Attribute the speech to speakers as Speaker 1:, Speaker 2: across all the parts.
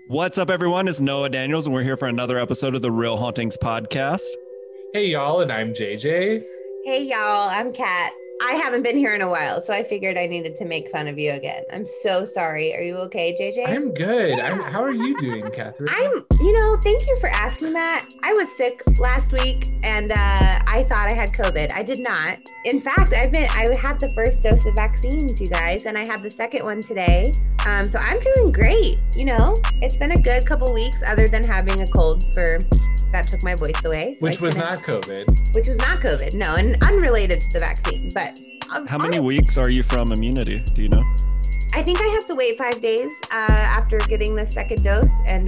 Speaker 1: What's up, everyone? It's Noah Daniels, and we're here for another episode of the Real Hauntings podcast.
Speaker 2: Hey y'all, and I'm JJ.
Speaker 3: Hey y'all, I'm Kat. I haven't been here in a while, so I figured I needed to make fun of you again. I'm so sorry. Are you okay, JJ?
Speaker 2: I'm good. How are you doing, Catherine?
Speaker 3: Thank you for asking that. I was sick last week and I thought I had COVID. I did not. In fact, I had the first dose of vaccines, you guys, and I had the second one today. So I'm feeling great. It's been a good couple weeks other than having a cold that took my voice away.
Speaker 2: Which was not COVID.
Speaker 3: Which was not COVID, no, and unrelated to the vaccine. But
Speaker 1: how many weeks are you from immunity? Do you know?
Speaker 3: I think I have to wait 5 days after getting the second dose, and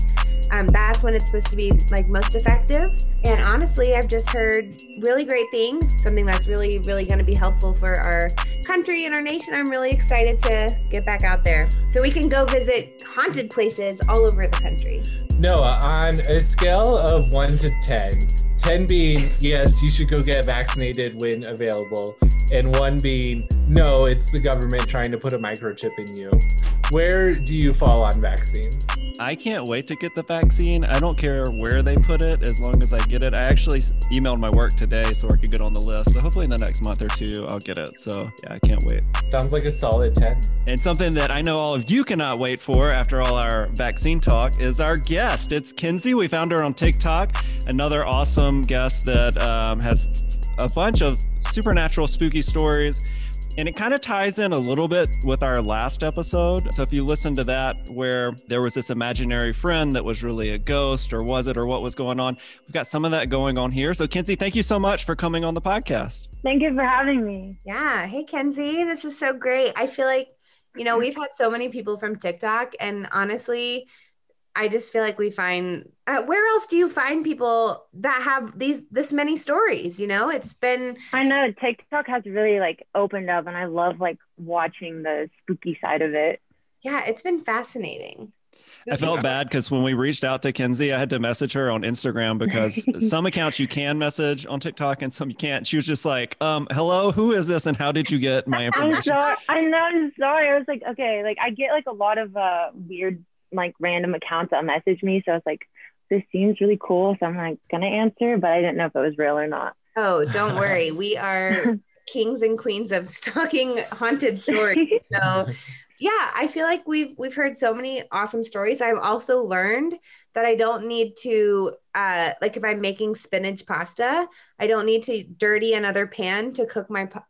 Speaker 3: that's when it's supposed to be like most effective. And honestly, I've just heard really great things, something that's really, really going to be helpful for our country and our nation. I'm really excited to get back out there so we can go visit haunted places all over the country.
Speaker 2: Noah, on a scale of 1 to 10, 10 being, yes, you should go get vaccinated when available, and 1 being, no, it's the government trying to put a microchip in you. Where do you fall on vaccines?
Speaker 1: I can't wait to get the vaccine. I don't care where they put it as long as I get it. I actually emailed my work today so I could get on the list. So hopefully in the next month or two, I'll get it. So yeah, I can't wait.
Speaker 2: Sounds like a solid 10.
Speaker 1: And something that I know all of you cannot wait for after all our vaccine talk is our guest. It's Kenzie. We found her on TikTok. Another awesome guest that has a bunch of supernatural spooky stories. And it kind of ties in a little bit with our last episode. So if you listen to that, where there was this imaginary friend that was really a ghost, or was it, or what was going on, we've got some of that going on here. So Kenzie, thank you so much for coming on the podcast.
Speaker 4: Thank you for having me.
Speaker 3: Yeah. Hey, Kenzie, this is so great. I feel like, we've had so many people from TikTok, and honestly, I just feel like we find, where else do you find people that have this many stories? It's been.
Speaker 4: I know TikTok has really opened up, and I love watching the spooky side of it.
Speaker 3: Yeah, it's been fascinating.
Speaker 1: I felt bad because when we reached out to Kenzie, I had to message her on Instagram because some accounts you can message on TikTok and some you can't. She was just like, hello, who is this? And how did you get my information?
Speaker 4: I'm sorry. I was like, okay, I get a lot of weird random accounts that message me, so I was like, this seems really cool, so I'm gonna answer, but I didn't know if it was real or not.
Speaker 3: Oh, don't worry. We are kings and queens of stalking haunted stories. So yeah, I feel like we've heard so many awesome stories. I've also learned that I don't need to if I'm making spinach pasta, I don't need to dirty another pan to cook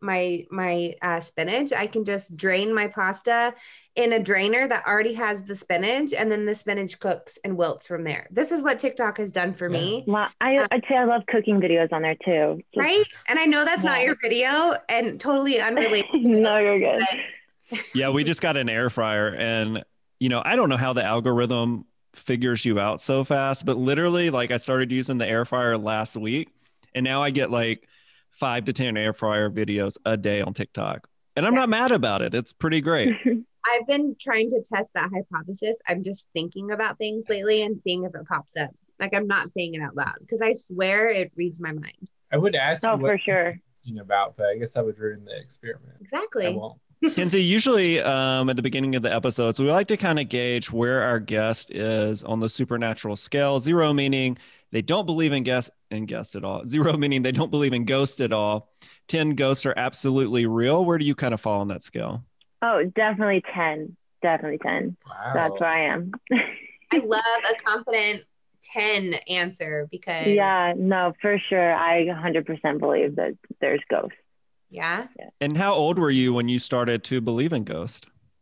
Speaker 3: my spinach. I can just drain my pasta in a drainer that already has the spinach, and then the spinach cooks and wilts from there. This is what TikTok has done for me.
Speaker 4: Well, I'd say I love cooking videos on there too.
Speaker 3: Right? And I know that's not your video and totally unrelated.
Speaker 4: No, you're good.
Speaker 1: Yeah, we just got an air fryer, and I don't know how the algorithm figures you out so fast, but literally I started using the air fryer last week, and now I get 5 to 10 air fryer videos a day on TikTok, and I'm not mad about it. It's pretty great.
Speaker 3: I've been trying to test that hypothesis. I'm just thinking about things lately and seeing if it pops up. I'm not saying it out loud because I swear it reads my mind.
Speaker 2: I would ask you what
Speaker 4: for sure
Speaker 2: you're about, but I guess that would ruin the experiment.
Speaker 3: Exactly.
Speaker 2: I won't.
Speaker 1: Kenzie, usually at the beginning of the episodes, we like to kind of gauge where our guest is on the supernatural scale. 0 meaning they don't believe in guests at all. 0 meaning they don't believe in ghosts at all. 10 ghosts are absolutely real. Where do you kind of fall on that scale?
Speaker 4: Oh, definitely 10. Definitely 10.
Speaker 2: Wow.
Speaker 4: That's where I am.
Speaker 3: I love a confident 10 answer because.
Speaker 4: Yeah, no, for sure. I 100% believe that there's ghosts.
Speaker 3: Yeah.
Speaker 1: And how old were you when you started to believe in ghosts?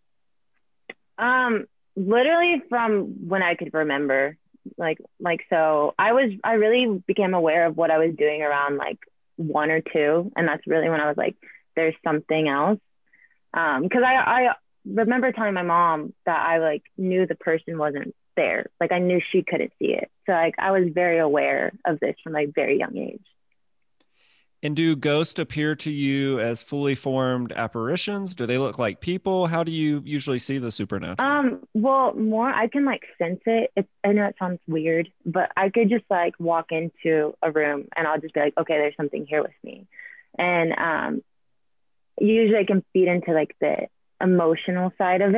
Speaker 4: Literally from when I could remember. So I really became aware of what I was doing around 1 or 2, and that's really when I was like, there's something else. Because I remember telling my mom that I knew the person wasn't there. I knew she couldn't see it. So I was very aware of this from a very young age.
Speaker 1: And do ghosts appear to you as fully formed apparitions? Do they look like people? How do you usually see the supernatural?
Speaker 4: Well, more I can sense it. I know it sounds weird, but I could just walk into a room and I'll just be like, okay, there's something here with me. And usually I can feed into the emotional side of it,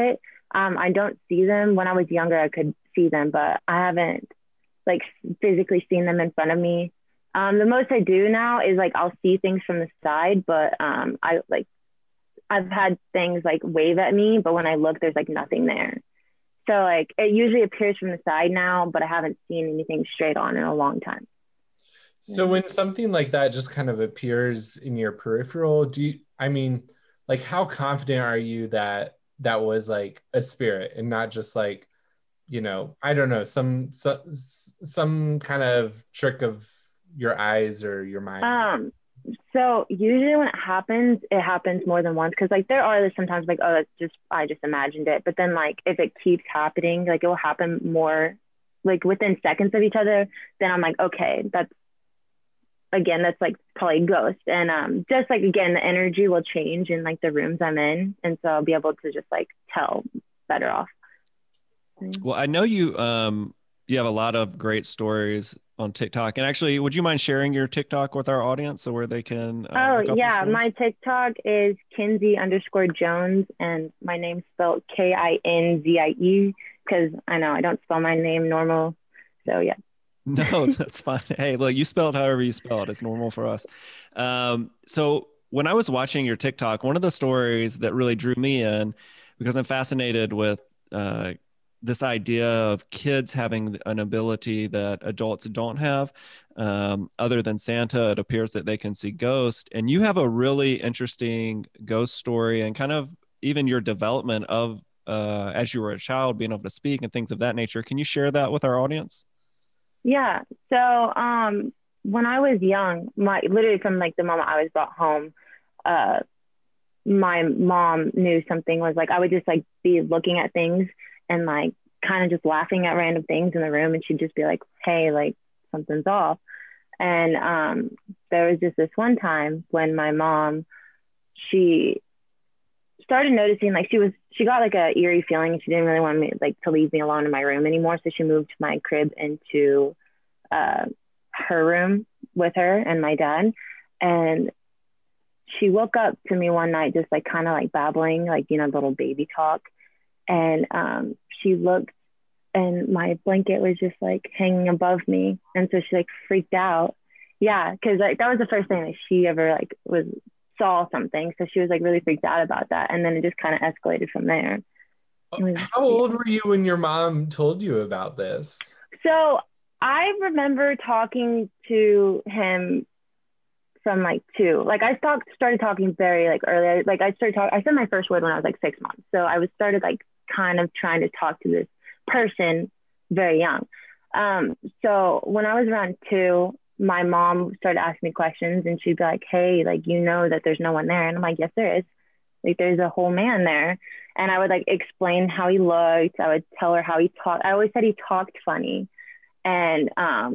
Speaker 4: I don't see them. When I was younger, I could see them, but I haven't like physically seen them in front of me. The most I do now is like I'll see things from the side, but I've had things like wave at me, but when I look, there's like nothing there. So like it usually appears from the side now, but I haven't seen anything straight on in a long time.
Speaker 2: So when something like that just kind of appears in your peripheral, like how confident are you that that was like a spirit and not just like, I don't know, some kind of trick of your eyes or your mind?
Speaker 4: So usually when it happens more than once. Cause like there are sometimes like, oh, I just imagined it. But then like, if it keeps happening, like it will happen more like within seconds of each other, then I'm like, okay, that's like probably a ghost. And just like, again, the energy will change in like the rooms I'm in. And so I'll be able to just like tell better off.
Speaker 1: Well, I know you you have a lot of great stories on TikTok. And actually, would you mind sharing your TikTok with our audience so where they can look up your stories?
Speaker 4: My TikTok is Kinsey_Jones, and my name's spelled Kinzie, because I know I don't spell my name normal. So yeah.
Speaker 1: No, that's fine. Hey, look, you spelled however you spell it. It's normal for us. So when I was watching your TikTok, one of the stories that really drew me in, because I'm fascinated with this idea of kids having an ability that adults don't have. Other than Santa, it appears that they can see ghosts. And you have a really interesting ghost story and kind of even your development of as you were a child, being able to speak and things of that nature. Can you share that with our audience?
Speaker 4: Yeah. So when I was young, literally from like the moment I was brought home, my mom knew something was like, I would just like be looking at things and like kind of just laughing at random things in the room. And she'd just be like, hey, like something's off. And there was just this one time when my mom, she started noticing like she got like a eerie feeling and she didn't really want me like to leave me alone in my room anymore. So she moved my crib into her room with her and my dad. And she woke up to me one night just like kind of like babbling, like, little baby talk. And she looked and my blanket was just like hanging above me. And so she like freaked out. Yeah, because like that was the first thing that she ever like saw something. So she was like really freaked out about that. And then it just kind of escalated from there.
Speaker 2: How old were you when your mom told you about this?
Speaker 4: So I remember talking to him from like 2. Like I started talking very like early. Like I said my first word when I was like 6 months. So I started like kind of trying to talk to this person very young. So when I was around 2, my mom started asking me questions and she'd be like, hey, like, that there's no one there. And I'm like, yes, there is. Like, there's a whole man there. And I would like explain how he looked. I would tell her how he talked. I always said he talked funny. And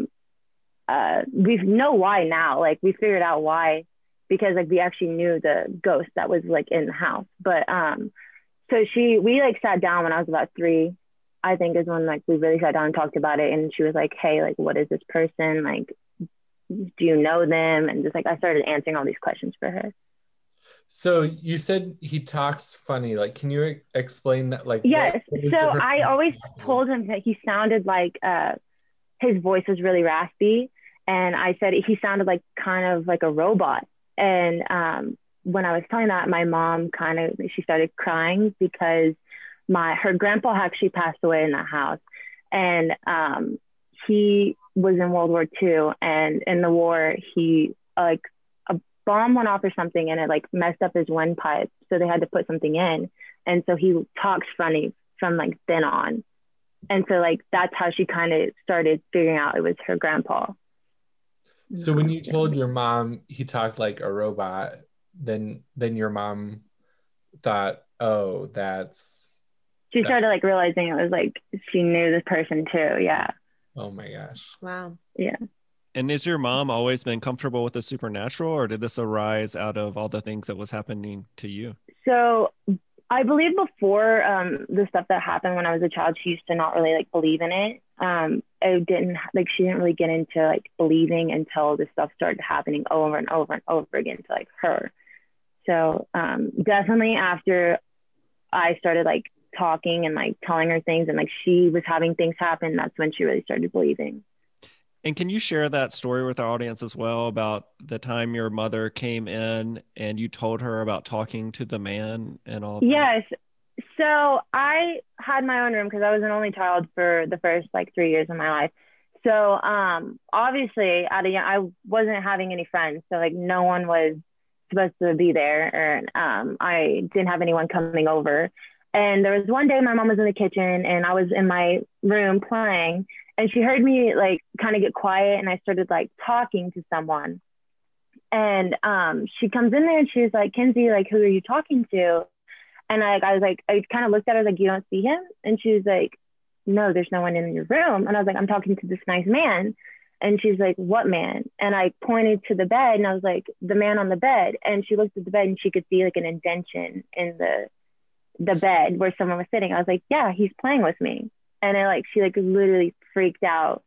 Speaker 4: we know why now. Like we figured out why, because like we actually knew the ghost that was like in the house. But so we like sat down when I was about 3, I think is when like we really sat down and talked about it. And she was like, hey, like what is this person? Like, do you know them? And just like I started answering all these questions for her.
Speaker 2: So you said he talks funny. Like, can you explain that? Like,
Speaker 4: yes. So I always told him that he sounded like his voice was really raspy. And I said he sounded like kind of like a robot. And when I was telling that, my mom she started crying because her grandpa actually passed away in that house. And he was in World War II. And in the war, he like a bomb went off or something and it like messed up his windpipe. So they had to put something in. And so he talks funny from like then on. And so like that's how she kind of started figuring out it was her grandpa.
Speaker 2: So when you told your mom he talked like a robot, then your mom thought, oh, she
Speaker 4: started like realizing it was like she knew this person too. Yeah.
Speaker 2: Oh my gosh.
Speaker 3: Wow.
Speaker 4: Yeah.
Speaker 1: And has your mom always been comfortable with the supernatural, or did this arise out of all the things that was happening to you?
Speaker 4: So I believe before the stuff that happened when I was a child, she used to not really like believe in it. She didn't really get into like believing until this stuff started happening over and over and over again to like her. So definitely after I started like talking and like telling her things, and like she was having things happen, that's when she really started believing.
Speaker 1: And can you share that story with our audience as well about the time your mother came in and you told her about talking to the man and all of that?
Speaker 4: Yes. So I had my own room because I was an only child for the first like 3 years of my life. So obviously I wasn't having any friends. So like no one was supposed to be there, or I didn't have anyone coming over. And there was one day my mom was in the kitchen and I was in my room playing, and she heard me like kind of get quiet, and I started like talking to someone. And she comes in there and she's like, Kinsey, like, who are you talking to? And I was like, I kind of looked at her like, you don't see him? And she was like, no, there's no one in your room. And I was like, I'm talking to this nice man. And she's like, what man? And I pointed to the bed and I was like, the man on the bed. And she looked at the bed and she could see like an indentation in the bed where someone was sitting. I was like, yeah, he's playing with me. And she like literally freaked out.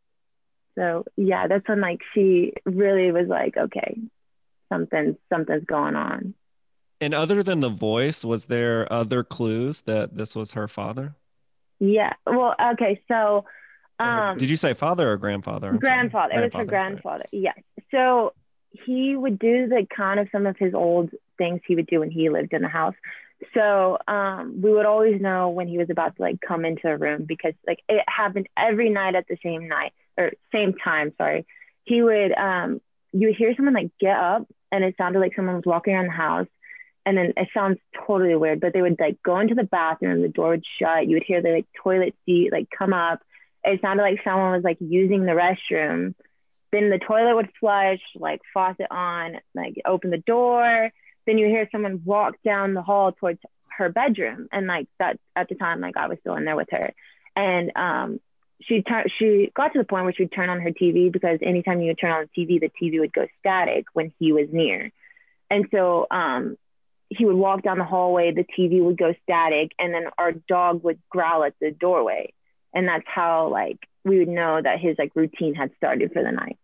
Speaker 4: So yeah, that's when like she really was like, okay, something's going on.
Speaker 1: And other than the voice, was there other clues that this was her father?
Speaker 4: Yeah. Well, okay. So
Speaker 1: did you say father or grandfather?
Speaker 4: Grandfather. It was her grandfather. Right. Yes. So he would do the kind of some of his old things he would do when he lived in the house. So we would always know when he was about to like come into a room, because like it happened every night at the same time. Sorry. He would you would hear someone like get up, and it sounded like someone was walking around the house. And then it sounds totally weird, but they would like go into the bathroom, the door would shut. You would hear the like toilet seat like come up. It sounded like someone was like using the restroom. Then the toilet would flush, like faucet on, like open the door. Then you hear someone walk down the hall towards her bedroom. And like that at the time, like I was still in there with her. And she got to the point where she would turn on her TV, because anytime you would turn on the TV would go static when he was near. And so he would walk down the hallway, the TV would go static, and then our dog would growl at the doorway. And that's how like we would know that his like routine had started for the night.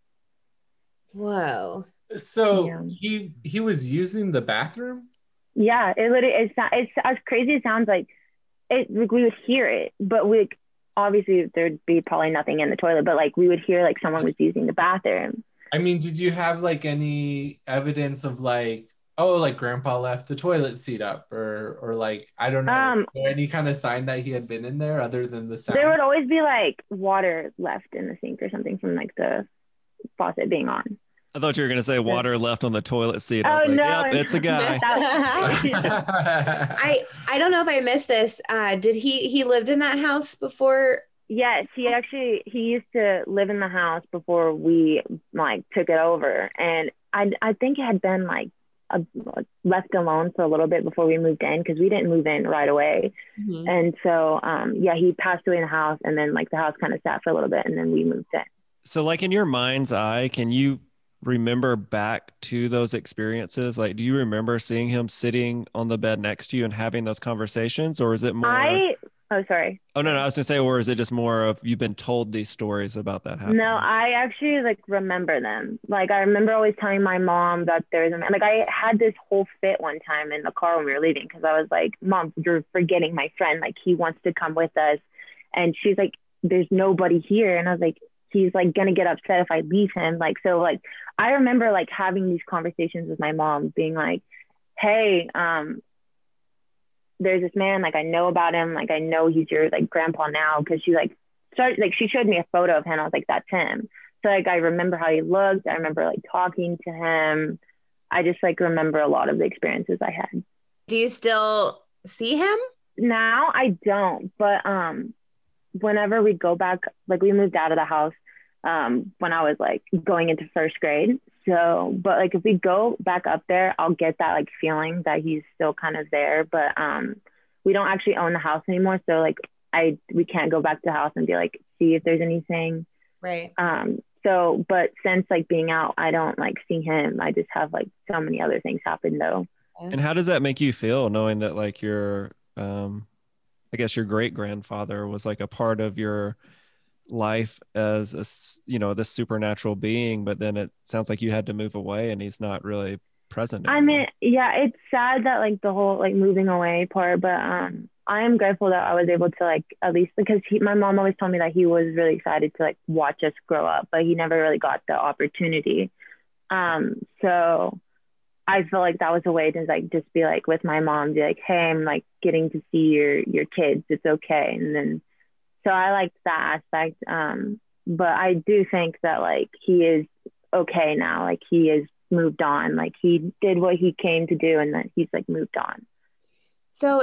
Speaker 3: Whoa.
Speaker 2: So yeah. he was using the bathroom?
Speaker 4: Yeah, it's as crazy as it sounds, like we would hear it, but we obviously there'd be probably nothing in the toilet, but like we would hear like someone was using the bathroom.
Speaker 2: I mean, did you have like any evidence of like, oh, like grandpa left the toilet seat up, or like, I don't know, or any kind of sign that he had been in there other than the sound?
Speaker 4: There would always be like water left in the sink or something from like the faucet being on.
Speaker 1: I thought you were going to say water left on the toilet seat. I was like,
Speaker 4: no,
Speaker 1: yep, it's a guy.
Speaker 3: I don't know if I missed this. Did he lived in that house before?
Speaker 4: Yes, he used to live in the house before we like took it over. And I think it had been like left alone for a little bit before we moved in, because we didn't move in right away. Mm-hmm. And so he passed away in the house, and then like the house kind of sat for a little bit, and then we moved in.
Speaker 1: So like in your mind's eye, can you remember back to those experiences? Like, do you remember seeing him sitting on the bed next to you and having those conversations, or is it more
Speaker 4: sorry.
Speaker 1: Oh, no, I was gonna say, or is it just more of you've been told these stories about that happening?
Speaker 4: No, I actually like remember them. Like I remember always telling my mom that there's a man. Like I had this whole fit one time in the car when we were leaving, because I was like, Mom, you're forgetting my friend. Like he wants to come with us. And she's like, there's nobody here. And I was like, he's like gonna get upset if I leave him. Like, so like I remember like having these conversations with my mom, being like, hey, there's this man, like I know about him, like I know he's your like grandpa now, because she like started, like she showed me a photo of him. I was like, that's him. So like I remember how he looked. I remember like talking to him. I just like remember a lot of the experiences I had.
Speaker 3: Do you still see him?
Speaker 4: Now I don't, but whenever we go back, like we moved out of the house when I was like going into first grade. So, but like if we go back up there, I'll get that like feeling that he's still kind of there. But we don't actually own the house anymore. So like we can't go back to the house and be like, see if there's anything.
Speaker 3: Right.
Speaker 4: So, but since like being out, I don't like see him. I just have like so many other things happen though.
Speaker 1: And how does that make you feel, knowing that like your, I guess your great grandfather was like a part of your life as this supernatural being, but then it sounds like you had to move away and he's not really present anymore.
Speaker 4: I mean, yeah, it's sad that like the whole like moving away part, but I am grateful that I was able to like, at least because my mom always told me that he was really excited to like watch us grow up, but he never really got the opportunity. So I feel like that was a way to like just be like with my mom, be like, hey, I'm like getting to see your kids. It's okay. And then so I liked that aspect. But I do think that like he is okay now. Like he is moved on. Like he did what he came to do, and that he's like moved on.
Speaker 3: So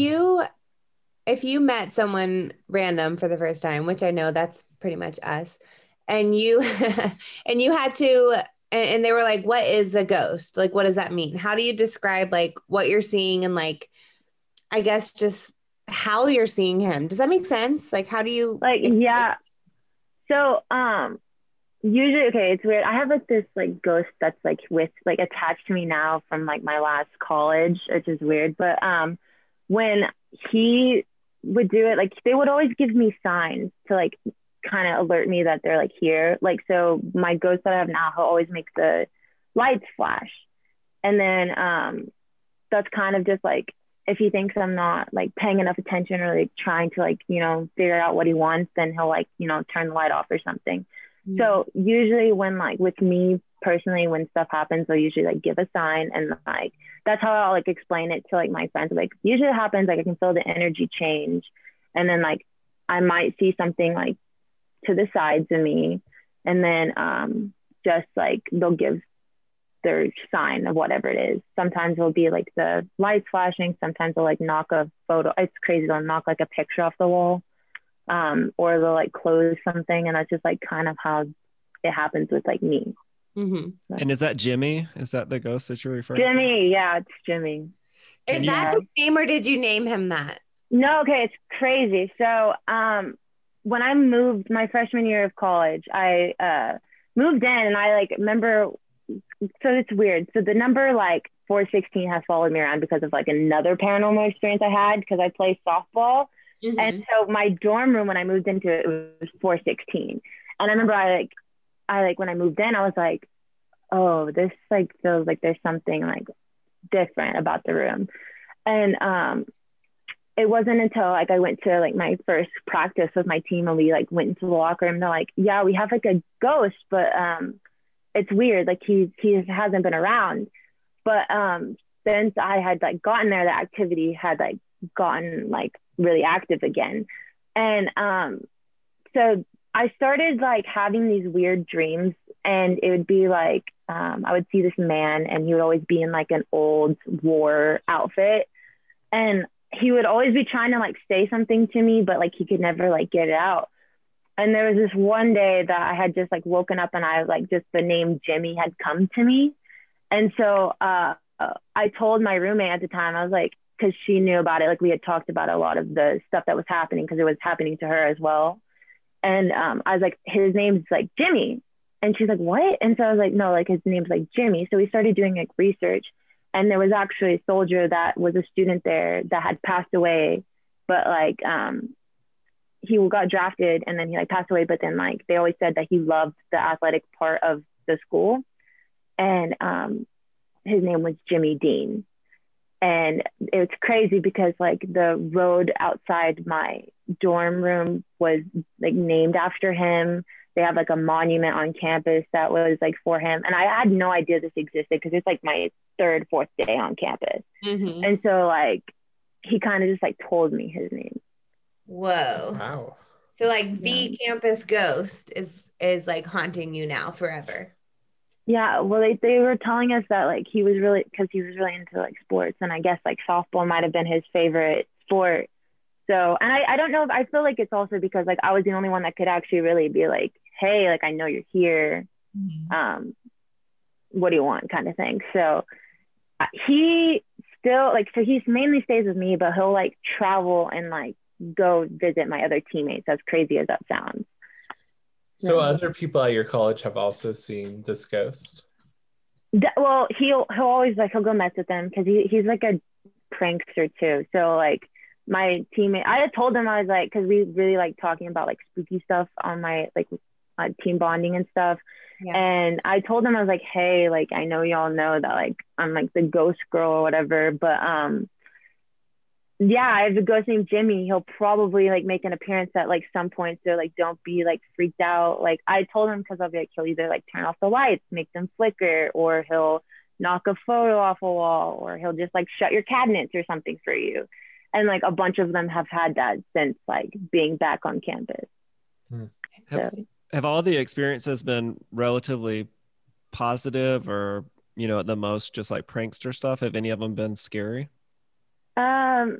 Speaker 3: if you met someone random for the first time, which I know that's pretty much us, and you and you had to and they were like, what is a ghost? Like, what does that mean? How do you describe like what you're seeing and like, I guess just how you're seeing him? Does that make sense? Like, how do you
Speaker 4: like, yeah. So, usually, okay, it's weird. I have like this like ghost that's like with like attached to me now from like my last college, which is weird. But, when he would do it, like they would always give me signs to like kind of alert me that they're like here. Like, so my ghost that I have now, he'll always make the lights flash. And then that's kind of just like, if he thinks I'm not like paying enough attention or like trying to like, you know, figure out what he wants, then he'll like, you know, turn the light off or something. Mm-hmm. So usually when like with me personally, when stuff happens, they'll usually like give a sign, and like, that's how I'll like explain it to like my friends. Like usually it happens, like I can feel the energy change, and then like I might see something like to the sides of me, and then just like they'll give their sign of whatever it is. Sometimes it'll be like the lights flashing, sometimes they'll like knock a photo, it's crazy, they'll knock like a picture off the wall, or they'll like close something, and that's just like kind of how it happens with like me.
Speaker 3: Mm-hmm.
Speaker 1: And is that Jimmy? Is that the ghost that you're referring to?
Speaker 4: Jimmy, yeah, it's Jimmy.
Speaker 3: Is that his name, or did you name him that?
Speaker 4: No, okay, it's crazy. So when I moved my freshman year of college, I moved in, and I like remember, so it's weird. So the number like 416 has followed me around because of like another paranormal experience I had, because I play softball. Mm-hmm. And so my dorm room when I moved into it, it was 416. And I remember I when I moved in, I was like, oh, this like feels like there's something like different about the room. And it wasn't until like I went to like my first practice with my team, and we like went into the locker room. They're like, yeah, we have like a ghost, but it's weird. Like he hasn't been around. But since I had like gotten there, the activity had like gotten like really active again. And so I started like having these weird dreams, and it would be like, I would see this man, and he would always be in like an old war outfit. And he would always be trying to like say something to me, but like he could never like get it out. And there was this one day that I had just like woken up, and I like just the name Jimmy had come to me. And so I told my roommate at the time, I was like, because she knew about it, like we had talked about a lot of the stuff that was happening, because it was happening to her as well. And I was like, his name's like Jimmy. And she's like, what? And so I was like, no, like his name's like Jimmy. So we started doing like research, and there was actually a soldier that was a student there that had passed away, but like he got drafted, and then he like passed away. But then like they always said that he loved the athletic part of the school, and his name was Jimmy Dean. And it's crazy because like the road outside my dorm room was like named after him. They have like a monument on campus that was like for him. And I had no idea this existed, because it's like my third, fourth day on campus. Mm-hmm. And so like he kind of just like told me his name.
Speaker 3: Whoa.
Speaker 2: Wow.
Speaker 3: So like the campus ghost is like haunting you now forever.
Speaker 4: Yeah, well, they were telling us that like he was really into like sports, and I guess like softball might have been his favorite sport. So, and I don't know if I feel like it's also because like I was the only one that could actually really be like, hey, like I know you're here. Mm-hmm. What do you want, kind of thing. So he still like, so he mainly stays with me, but he'll like travel and like go visit my other teammates, as crazy as that sounds.
Speaker 2: So other people at your college have also seen this ghost?
Speaker 4: Well, he'll always like, he'll go mess with them, because he's like a prankster too. So like my teammate, I had told him, I was like, because we really like talking about like spooky stuff on my like team bonding and stuff. Yeah. And I told him, I was like, hey, like I know y'all know that like I'm like the ghost girl or whatever, but yeah, I have a ghost named Jimmy. He'll probably like make an appearance at like some point. So like, don't be like freaked out. Like I told him, because I'll be like, he'll either like turn off the lights, make them flicker, or he'll knock a photo off a wall, or he'll just like shut your cabinets or something for you. And like a bunch of them have had that since like being back on campus.
Speaker 1: Have,
Speaker 4: So,
Speaker 1: have all the experiences been relatively positive, or, you know, at the most just like prankster stuff? Have any of them been scary?
Speaker 4: um,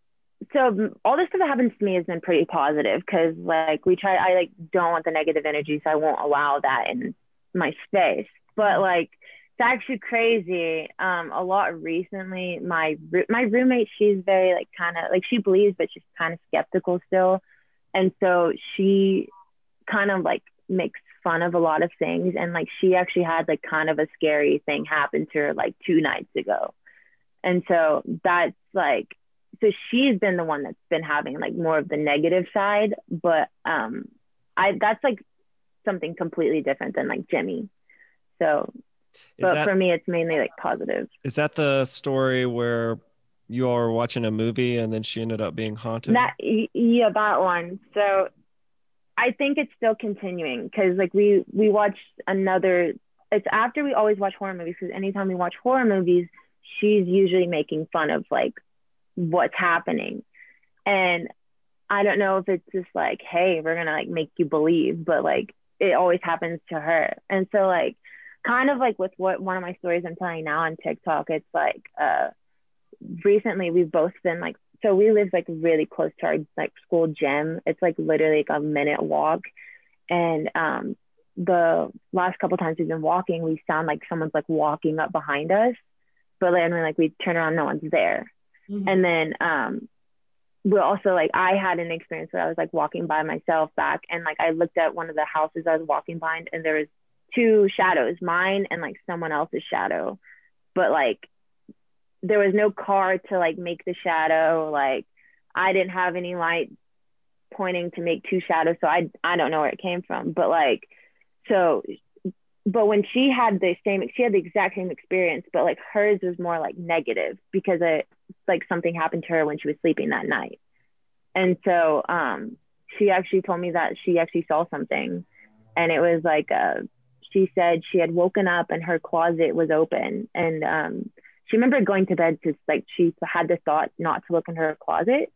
Speaker 4: so all this stuff that happens to me has been pretty positive, because like I like don't want the negative energy, so I won't allow that in my space. But like it's actually crazy. A lot recently, my roommate, she's very like kind of like, she believes, but she's kind of skeptical still, and so she kind of like makes fun of a lot of things. And like she actually had like kind of a scary thing happen to her like 2 nights ago. And so that's like, so she's been the one that's been having like more of the negative side, but I that's like something completely different than like Jimmy. So but for me it's mainly like positive.
Speaker 1: Is that the story where you all were watching a movie and then she ended up being haunted?
Speaker 4: Yeah, that one. So I think it's still continuing, because like we watched another, it's after we always watch horror movies, because anytime we watch horror movies, she's usually making fun of like what's happening. And I don't know if it's just like, hey, we're gonna like make you believe, but like it always happens to her. And so like kind of like with what one of my stories I'm telling now on TikTok, it's like recently we've both been like, so we live like really close to our like school gym. It's like literally like a minute walk. And the last couple times we've been walking, we sound like someone's like walking up behind us, but then like we turn around, no one's there. And then we're also like, I had an experience where I was like walking by myself back, and like I looked at one of the houses I was walking behind, and there was 2 shadows, mine and like someone else's shadow. But like there was no car to like make the shadow. Like I didn't have any light pointing to make 2 shadows. So I don't know where it came from, but like, so, but when she had the exact same experience, but like hers was more like negative, because it like something happened to her when she was sleeping that night. And so she actually told me that she actually saw something, and it was like she said she had woken up and her closet was open, and she remembered going to bed to like, she had the thought not to look in her closet.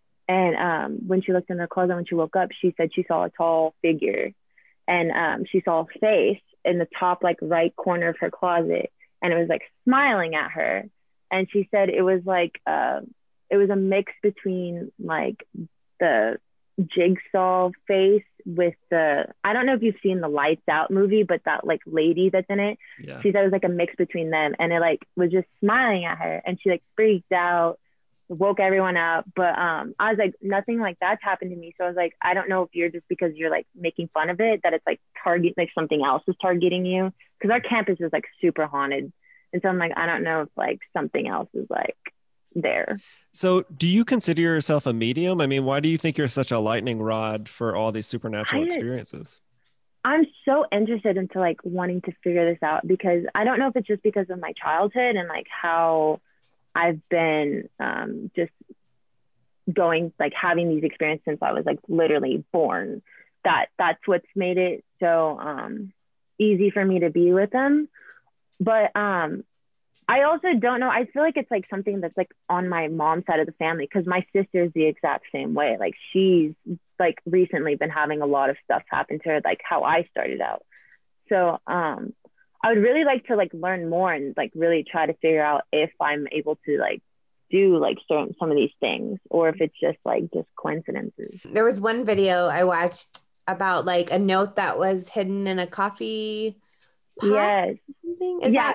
Speaker 4: And when she looked in her closet, when she woke up, she said she saw a tall figure, and she saw a face in the top like right corner of her closet, and it was like smiling at her. And she said it was like it was a mix between like the Jigsaw face with the, I don't know if you've seen the Lights Out movie, but that like lady that's in it,
Speaker 1: Yeah.
Speaker 4: she said it was like a mix between them, and it like was just smiling at her, and she like freaked out, woke everyone up. But I was like, nothing like that's happened to me. So I was like, I don't know if you're just, because you're like making fun of it, that it's like target, like something else is targeting you, because our campus is like super haunted. And so I'm like, I don't know if like something else is like there.
Speaker 1: So do you consider yourself a medium? I mean, why do you think you're such a lightning rod for all these supernatural experiences?
Speaker 4: I'm so interested into like wanting to figure this out, because I don't know if it's just because of my childhood and like how I've been just going, like having these experiences since I was like literally born, that's what's made it so easy for me to be with them. But I also don't know. I feel like it's like something that's like on my mom's side of the family, because my sister's the exact same way. Like she's like recently been having a lot of stuff happen to her, like how I started out. So I would really like to like learn more and like really try to figure out if I'm able to like do like some of these things, or if it's just coincidences.
Speaker 3: There was one video I watched about like a note that was hidden in a coffee pot.
Speaker 4: Yes.
Speaker 3: Is
Speaker 4: yeah.
Speaker 3: that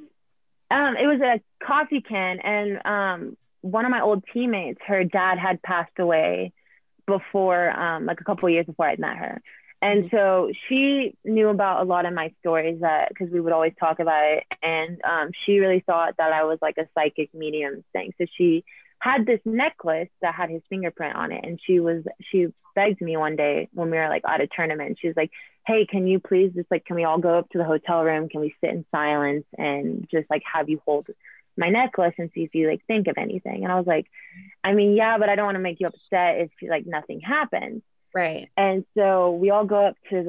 Speaker 4: It was a coffee can, and one of my old teammates, her dad had passed away before, like a couple of years before I'd met her. And so she knew about a lot of my stories, that because we would always talk about it. And she really thought that I was like a psychic medium thing. So she had this necklace that had his fingerprint on it. And she begged me one day when we were like at a tournament. She was like, hey, can you please just like, can we all go up to the hotel room? Can we sit in silence and just like have you hold my necklace and see if you like think of anything. And I was like, I mean, yeah, but I don't want to make you upset if like nothing happens.
Speaker 3: Right.
Speaker 4: And so we all go up to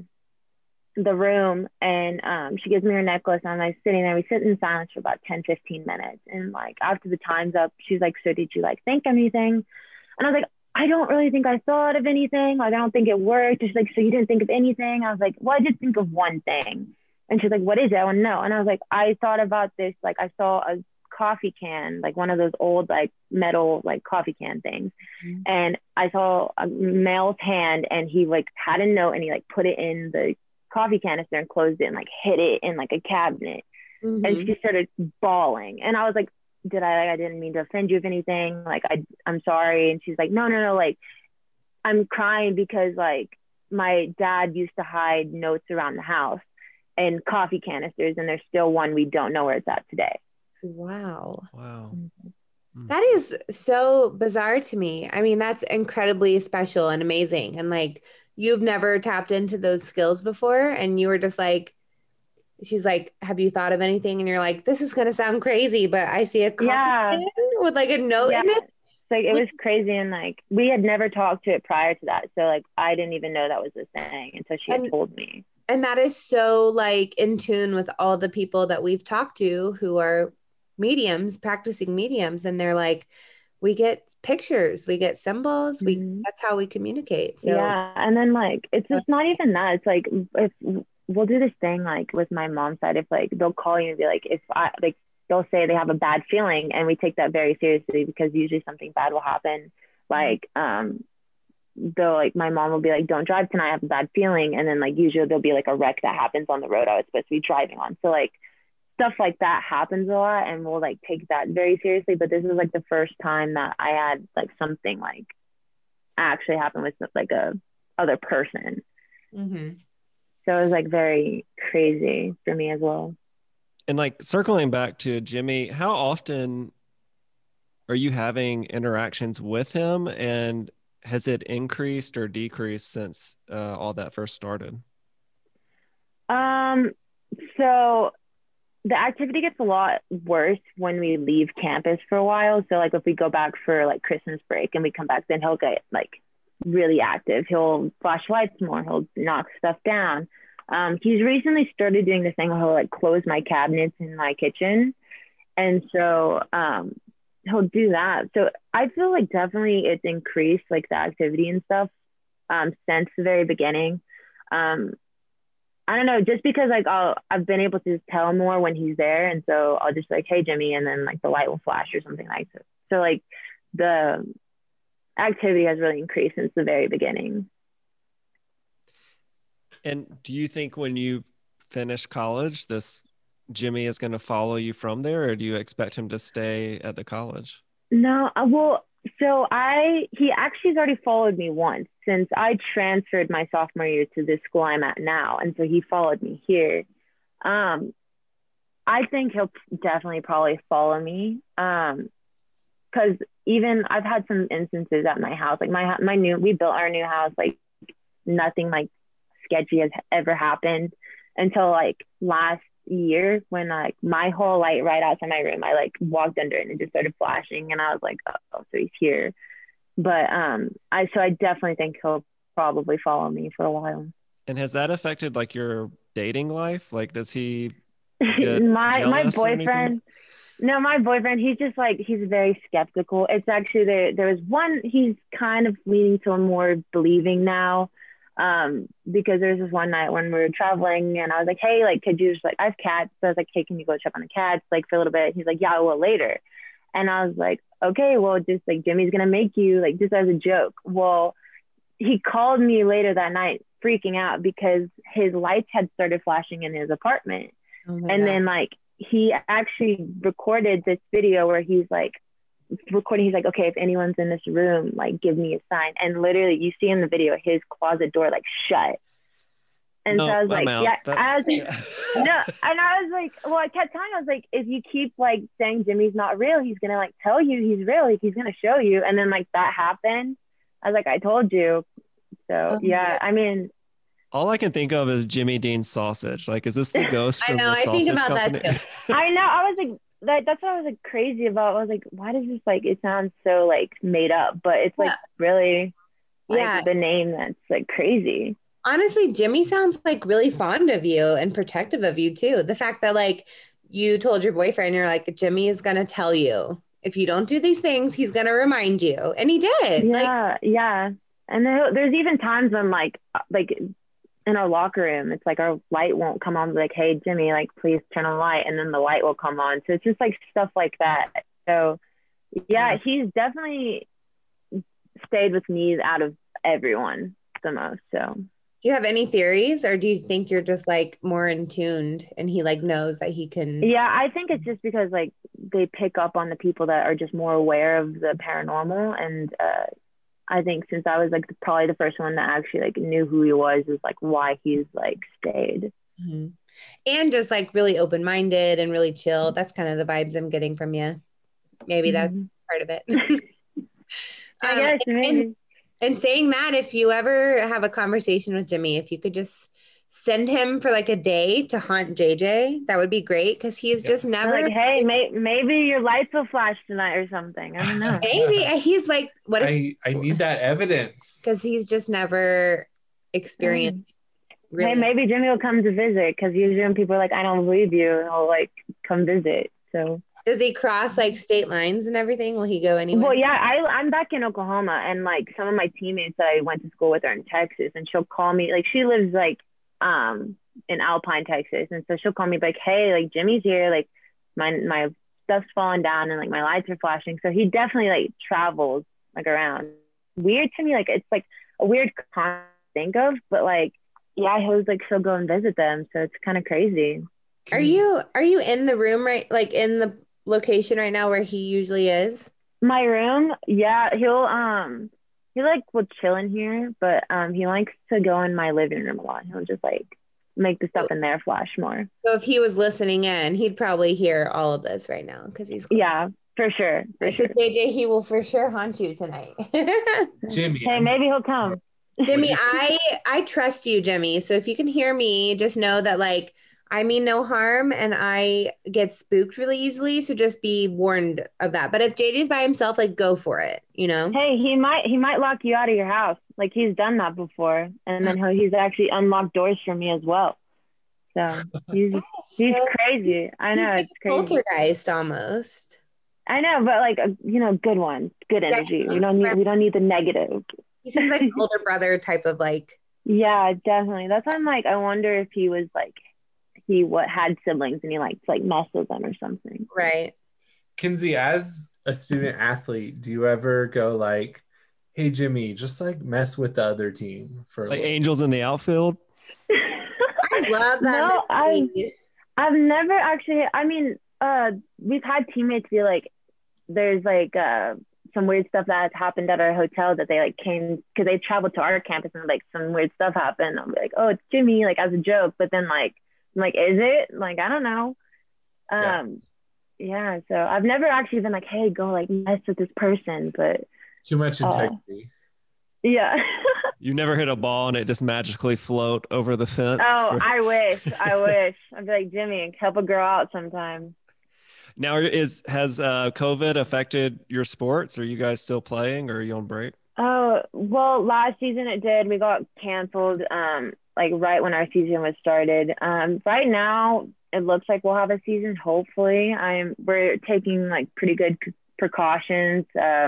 Speaker 4: the room, and she gives me her necklace, and I'm sitting there. We sit in silence for about 10-15 minutes, and like after the time's up, she's like, so did you like think anything? And I was like, I don't really think I thought of anything. Like, I don't think it worked. She's like, so you didn't think of anything? I was like, well, I did think of one thing. And she's like, what is it? I want to know. And I was like, I thought about this. Like, I saw a coffee can, like one of those old like metal like coffee can things. Mm-hmm. And I saw a male's hand, and he like had a note, and he like put it in the coffee canister and closed it and like hid it in like a cabinet. Mm-hmm. And she started bawling. And I was like, I didn't mean to offend you, if anything. Like, I'm sorry. And she's like, no, like, I'm crying because like my dad used to hide notes around the house and coffee canisters, and there's still one. We don't know where it's at today.
Speaker 3: Wow.
Speaker 1: Mm-hmm.
Speaker 3: That is so bizarre to me. I mean, that's incredibly special and amazing. And like, you've never tapped into those skills before, and you were just like, she's like, have you thought of anything? And you're like, this is going to sound crazy, but I see a coffee can with like a note in it.
Speaker 4: Like, it was crazy. And like, we had never talked to it prior to that. So like, I didn't even know that was a thing until she had told me.
Speaker 3: And that is so like in tune with all the people that we've talked to who are mediums, practicing mediums. And they're like, we get pictures, we get symbols, that's how we communicate. So
Speaker 4: yeah. And then like, it's just not even that. It's like, if we'll do this thing like with my mom's side, if like they'll call you and be like, if I like, they'll say they have a bad feeling, and we take that very seriously, because usually something bad will happen. Like they'll like, my mom will be like, don't drive tonight, I have a bad feeling. And then like usually there'll be like a wreck that happens on the road I was supposed to be driving on. So like stuff like that happens a lot, and we'll like take that very seriously. But this is like the first time that I had like something like actually happen with like a other person.
Speaker 3: Mm-hmm.
Speaker 4: So it was like very crazy for me as well.
Speaker 1: And like circling back to Jimmy, how often are you having interactions with him, and has it increased or decreased since all that first started?
Speaker 4: So the activity gets a lot worse when we leave campus for a while. So like if we go back for like Christmas break and we come back, then he'll get like really active. He'll flash lights more. He'll knock stuff down. He's recently started doing this thing where he'll like close my cabinets in my kitchen. And so he'll do that. So I feel like definitely it's increased like the activity and stuff since the very beginning. I don't know, just because like I've been able to just tell more when he's there. And so I'll just like, hey, Jimmy, and then like the light will flash or something like that. So like the activity has really increased since the very beginning.
Speaker 1: And do you think when you finish college, this Jimmy is going to follow you from there, or do you expect him to stay at the college?
Speaker 4: No, well, so he actually has already followed me once since I transferred my sophomore year to this school I'm at now. And so he followed me here. I think he'll definitely probably follow me. Cause even I've had some instances at my house, like we built our new house, like nothing like sketchy has ever happened until like last year when like my whole light right outside my room, I like walked under it and it just started flashing, and I was like, oh, so he's here. But I definitely think he'll probably follow me for a while.
Speaker 1: And has that affected like your dating life? Like, does he
Speaker 4: my boyfriend? No, my boyfriend, he's just like, he's very skeptical. It's actually there was one, he's kind of leaning to a more believing now. Because there's this one night when we were traveling, and I was like, hey, like, could you just like, I have cats. So I was like, hey, can you go check on the cats like for a little bit? He's like, yeah, I will later. And I was like, okay, well, just like Jimmy's gonna make you like just as a joke. Well, he called me later that night freaking out because his lights had started flashing in his apartment. Oh my God. Then like he actually recorded this video where he's like recording, he's like, okay, if anyone's in this room, like give me a sign. And literally you see in the video his closet door like shut. And so I was like, yeah, I was like, no. And I was like, well, I kept telling, I was like, if you keep like saying Jimmy's not real, he's gonna like tell you he's real, like he's gonna show you. And then like that happened. I was like, I told you. So yeah, I mean,
Speaker 1: all I can think of is Jimmy Dean's sausage. Like, is this the ghost from the sausage company?
Speaker 3: That too.
Speaker 4: I know. I was like, that's what I was like crazy about. I was like, why does this like it sounds so like made up, but it's like really like the name that's like crazy.
Speaker 3: Honestly, Jimmy sounds like really fond of you and protective of you too. The fact that like you told your boyfriend, you're like, Jimmy is gonna tell you if you don't do these things, he's gonna remind you, and he did.
Speaker 4: Yeah. And there's even times when like in our locker room, it's like our light won't come on. Like, hey, Jimmy, like, please turn on the light. And then the light will come on. So it's just like stuff like that. So yeah, he's definitely stayed with me out of everyone the most. So
Speaker 3: do you have any theories, or do you think you're just like more in tuned and he like knows that he can?
Speaker 4: Yeah, I think it's just because like they pick up on the people that are just more aware of the paranormal. And I think since I was like probably the first one that actually like knew who he was, is like why he's like stayed.
Speaker 3: Mm-hmm. And just like really open-minded and really chill. That's kind of the vibes I'm getting from you. Maybe that's part of it.
Speaker 4: I guess maybe.
Speaker 3: And saying that, if you ever have a conversation with Jimmy, if you could just send him for like a day to haunt JJ, that would be great, because he's just never
Speaker 4: like, hey, maybe your lights will flash tonight or something. I don't know.
Speaker 3: Maybe he's like, what if
Speaker 2: I need that evidence,
Speaker 3: because he's just never experienced. Really.
Speaker 4: Hey, maybe Jimmy will come to visit, because usually when people are like, I don't believe you, he'll like come visit. So
Speaker 3: does he cross like state lines and everything? Will he go anywhere?
Speaker 4: Well, yeah, I'm back in Oklahoma, and like some of my teammates that I went to school with are in Texas, and she'll call me, like she lives like in Alpine, Texas, and so she'll call me like, hey, like Jimmy's here, like my stuff's falling down and like my lights are flashing. So he definitely like travels like around. Weird to me, like it's like a weird concept to think of, but like yeah, he'll like still go and visit them, so it's kind of crazy.
Speaker 3: Are you in the room right, like in the location right now where he usually is?
Speaker 4: My room, yeah, he like will chill in here, but he likes to go in my living room a lot. He'll just like make the stuff in there flash more.
Speaker 3: So if he was listening in, he'd probably hear all of this right now because he's close.
Speaker 4: Yeah, for sure.
Speaker 3: So JJ, he will for sure haunt you tonight.
Speaker 2: Jimmy.
Speaker 4: Hey, maybe he'll come.
Speaker 3: Jimmy, I trust you, Jimmy. So if you can hear me, just know that like I mean no harm, and I get spooked really easily. So just be warned of that. But if JJ's by himself, like go for it, you know?
Speaker 4: Hey, he might lock you out of your house. Like he's done that before. And then he's actually unlocked doors for me as well. So he's crazy. I know, it's crazy.
Speaker 3: Poltergeist almost.
Speaker 4: I know, but like good one, good energy. We don't need the negative.
Speaker 3: He seems like an older brother type of like.
Speaker 4: Yeah, definitely. That's why I'm like, I wonder if he was like, had siblings and he liked to like mess with them or something.
Speaker 3: Right.
Speaker 2: Kinsey, as a student athlete, do you ever go like, hey Jimmy, just like mess with the other team for
Speaker 1: like angels in the outfield?
Speaker 3: I love that.
Speaker 4: No, I've never actually, I mean, we've had teammates be like, there's like some weird stuff that has happened at our hotel that they like came because they traveled to our campus and like some weird stuff happened. I'm like, oh, it's Jimmy, like as a joke. But then like, I'm like, is it? Like, I don't know. Yeah. So I've never actually been like, hey, go like mess with this person, but
Speaker 2: too much integrity.
Speaker 4: Yeah.
Speaker 1: You never hit a ball and it just magically float over the fence?
Speaker 4: Oh, I wish. I'd be like, Jimmy, help a girl out sometime.
Speaker 1: Now, has COVID affected your sports? Are you guys still playing, or are you on break?
Speaker 4: Oh, well, last season it did. We got canceled like right when our season was started. Right now it looks like we'll have a season, hopefully. We're taking like pretty good precautions.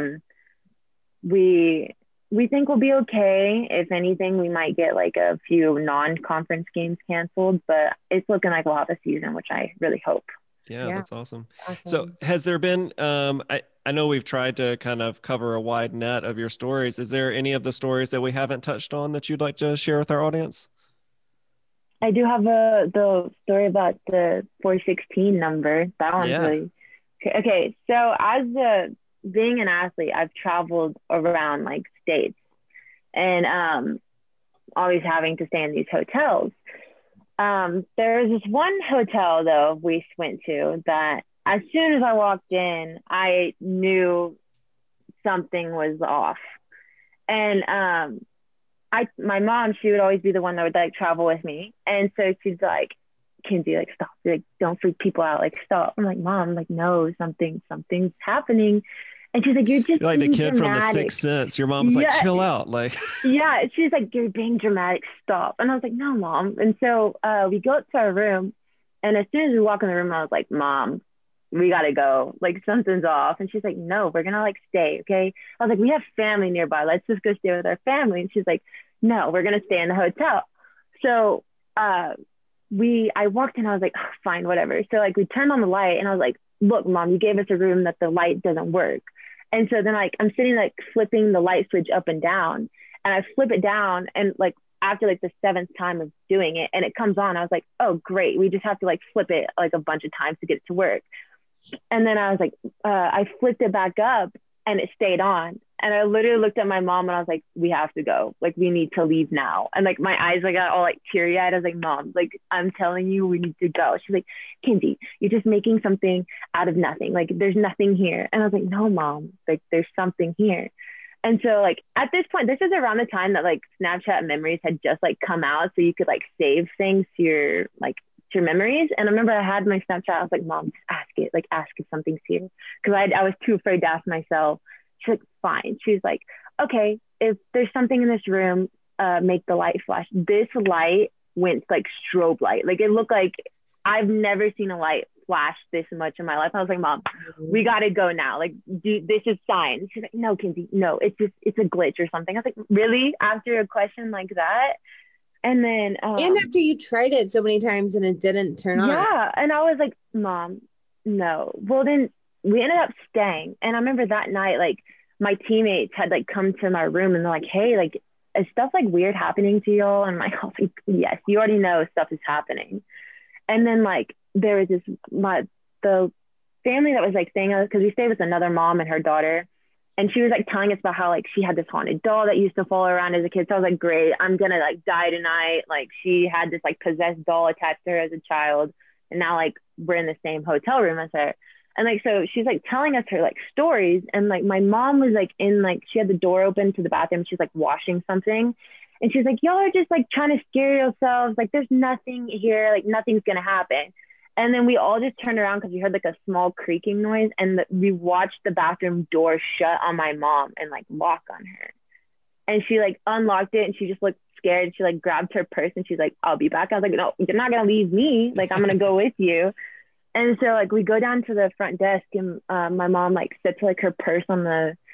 Speaker 4: We think we'll be okay. If anything, we might get like a few non-conference games canceled, but it's looking like we'll have a season, which I really hope.
Speaker 1: Yeah, that's awesome. So has there been, I know we've tried to kind of cover a wide net of your stories. Is there any of the stories that we haven't touched on that you'd like to share with our audience?
Speaker 4: I do have the story about the 416 number. That one's really okay. So as being an athlete, I've traveled around like states and always having to stay in these hotels. There's this one hotel though we went to that as soon as I walked in, I knew something was off. And my mom, she would always be the one that would like travel with me. And so she's like, Kinsey, like, stop, like, don't freak people out, like, stop. I'm like, Mom, like, no, something's happening. And she's like, you're just
Speaker 1: You're like the
Speaker 4: being
Speaker 1: kid
Speaker 4: dramatic.
Speaker 1: from The Sixth Sense. Your mom's like, chill out. Like,
Speaker 4: yeah, she's like, you're being dramatic, stop. And I was like, no, Mom. And so we go up to our room, and as soon as we walk in the room, I was like, Mom, we gotta go, like, something's off. And she's like, no, we're gonna, like, stay, okay? I was like, we have family nearby, let's just go stay with our family. And she's like, no, we're gonna stay in the hotel. So I walked in, I was like, oh, fine, whatever. So, like, we turned on the light, and I was like, look, Mom, you gave us a room that the light doesn't work. And so then, like, I'm sitting, like, flipping the light switch up and down, and I flip it down, and, like, after, like, the 7th time of doing it, and it comes on, I was like, oh, great, we just have to, like, flip it, like, a bunch of times to get it to work. And then I was like, I flipped it back up, and it stayed on. And I literally looked at my mom, and I was like, we have to go. Like, we need to leave now. And, like, my eyes, like, got all, like, teary-eyed. I was like, Mom, like, I'm telling you, we need to go. She's like, Kinsey, you're just making something out of nothing. Like, there's nothing here. And I was like, no, Mom, like, there's something here. And so, like, at this point, this is around the time that, like, Snapchat memories had just, like, come out. So you could, like, save things to your, like, to your memories. And I remember I had my Snapchat. I was like, Mom, just ask it. Like, ask if something's here. Because I was too afraid to ask myself. She's like, fine. She's like, okay, if there's something in this room, make the light flash. This light went, like, strobe light. Like, it looked like I've never seen a light flash this much in my life. I was like, Mom, we got to go now. Like, this is sign. She's like, no, Kinsey, no, it's a glitch or something. I was like, really? After a question like that? And then
Speaker 3: and after you tried it so many times and it didn't turn on.
Speaker 4: Yeah. And I was like, Mom, no. Well, then we ended up staying. And I remember that night, like, my teammates had, like, come to my room, and they're like, hey, like, is stuff, like, weird happening to y'all? And I was like, yes, you already know stuff is happening. And then, like, there was the family that was, like, staying with us, because we stayed with another mom and her daughter. And she was, like, telling us about how, like, she had this haunted doll that used to follow around as a kid. So I was like, great, I'm gonna, like, die tonight. Like, she had this, like, possessed doll attached to her as a child. And now, like, we're in the same hotel room as her. And, like, so she's, like, telling us her, like, stories. And, like, my mom was, like, in, like, she had the door open to the bathroom. She's, like, washing something. And she's like, y'all are just, like, trying to scare yourselves. Like, there's nothing here. Like, nothing's going to happen. And then we all just turned around because we heard, like, a small creaking noise. And we watched the bathroom door shut on my mom and, like, lock on her. And she, like, unlocked it, and she just looked scared. She, like, grabbed her purse, and she's like, I'll be back. I was like, no, you're not going to leave me. Like, I'm going to go with you. And so, like, we go down to the front desk, and my mom, like, sets, like, her purse on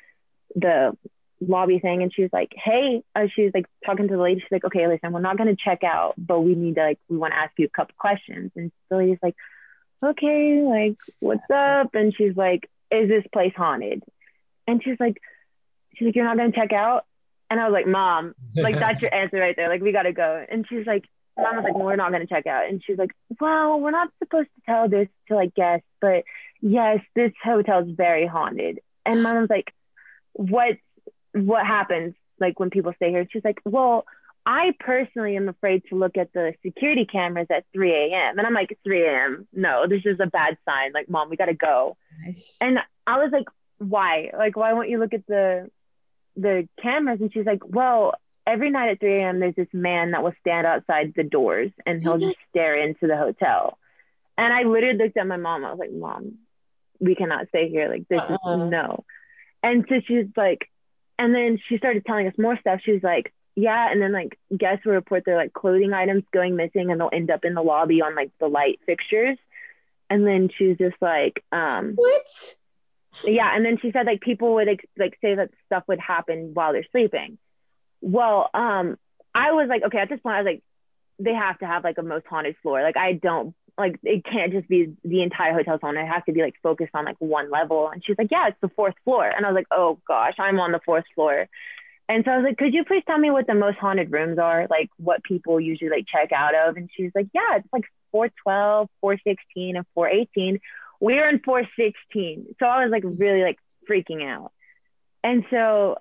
Speaker 4: the lobby thing, and she was like, hey, she was, like, talking to the lady. She's like, okay, listen, we're not going to check out, but we need to, like, we want to ask you a couple questions. And the lady's like, okay, like, what's up? And she's like, is this place haunted? And she's like, you're not going to check out? And I was like, Mom, like, that's your answer right there. Like, we got to go. And she's like, Mom was like, well, we're not going to check out. And she's like, well, we're not supposed to tell this to, like, guests, but yes, this hotel is very haunted. And Mom was like, what happens, like, when people stay here? She's like, well, I personally am afraid to look at the security cameras at 3 a.m. And I'm like, 3 a.m.? No, this is a bad sign. Like, Mom, we got to go. Nice. And I was like, why? Like, why won't you look at the cameras? And she's like, well, every night at 3 a.m., there's this man that will stand outside the doors, and he'll just stare into the hotel. And I literally looked at my mom. I was like, Mom, we cannot stay here. Like, this is no. And so she's like, and then she started telling us more stuff. She was like, yeah. And then, like, guests will report their, like, clothing items going missing, and they'll end up in the lobby on, like, the light fixtures. And then she was just like,
Speaker 3: what?
Speaker 4: Yeah. And then she said, like, people would, like, say that stuff would happen while they're sleeping. Well, I was like, okay, at this point, I was like, they have to have, like, a most haunted floor. Like, I don't, like, it can't just be the entire hotel's haunted. It has to be, like, focused on, like, one level. And she's like, yeah, it's the 4th floor. And I was like, oh gosh, I'm on the 4th floor. And so I was like, could you please tell me what the most haunted rooms are? Like, what people usually, like, check out of? And she's like, yeah, it's like 412, 416, and 418. We were in 416. So I was, like, really, like, freaking out. And so,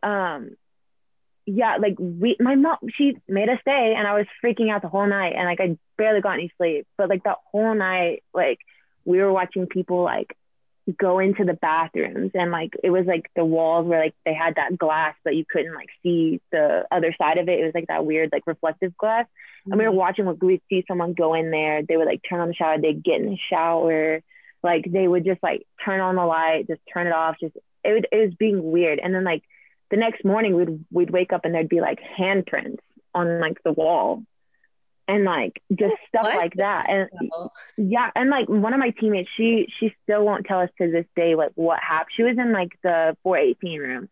Speaker 4: yeah, like, my mom, she made us stay, and I was freaking out the whole night, and, like, I barely got any sleep. But, like, that whole night, like, we were watching people, like, go into the bathrooms, and like it was like the walls were like they had that glass, but you couldn't like see the other side of it. It was like that weird like reflective glass. And we were watching, like, we'd see someone go in there, they would like turn on the shower, they'd get in the shower, like they would just like turn on the light, just turn it off, just it was being weird. And then like the next morning we'd wake up and there'd be like handprints on like the wall, and like just stuff
Speaker 3: What?
Speaker 4: like that. And yeah, and like one of my teammates, she still won't tell us to this day like what happened. She was in like the 418 room,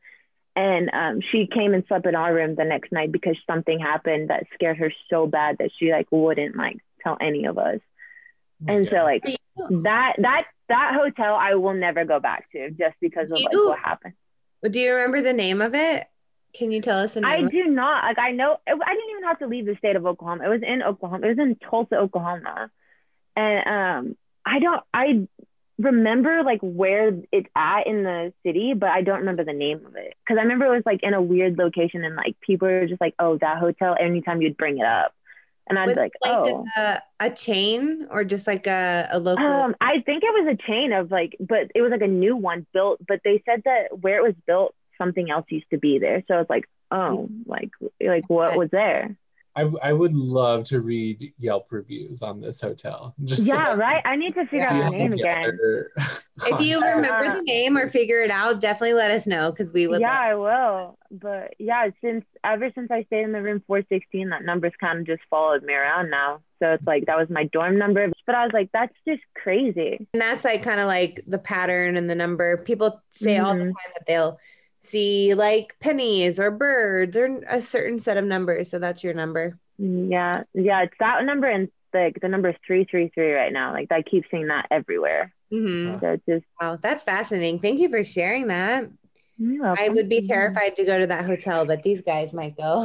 Speaker 4: and she came and slept in our room the next night because something happened that scared her so bad that she like wouldn't like tell any of us. And so like that hotel I will never go back to, just because of like what happened.
Speaker 3: Do you remember the name of it? Can you tell us the name?
Speaker 4: I do not. Like, I know I didn't even have to leave the state of Oklahoma. It was in Oklahoma. It was in Tulsa, Oklahoma. And I remember like where it's at in the city, but I don't remember the name of it. Because I remember it was like in a weird location, and like people were just like, oh, that hotel, anytime you'd bring it up. And I was like, oh.
Speaker 3: A chain or just like a local?
Speaker 4: I think it was a chain of like, but it was like a new one built, but they said that where it was built, something else used to be there. So it's like, oh, like what was there?
Speaker 2: I would love to read Yelp reviews on this hotel. Just
Speaker 4: yeah, right. I need to figure out the name again.
Speaker 3: If you remember the name or figure it out, definitely let us know, because we would.
Speaker 4: Yeah, I will. But yeah, ever since I stayed in the room 416, that number's kind of just followed me around now. So it's like that was my dorm number. But I was like, that's just crazy.
Speaker 3: And that's like kind of like the pattern and the number. People say all the time that they'll see like pennies or birds or a certain set of numbers. So that's your number.
Speaker 4: Yeah. It's that number, and the number 333 right now. Like I keep seeing that everywhere.
Speaker 3: Mm-hmm.
Speaker 4: So it's just,
Speaker 3: wow, that's fascinating. Thank you for sharing that.
Speaker 4: Yeah,
Speaker 3: I would be terrified to go to that hotel, but these guys might go.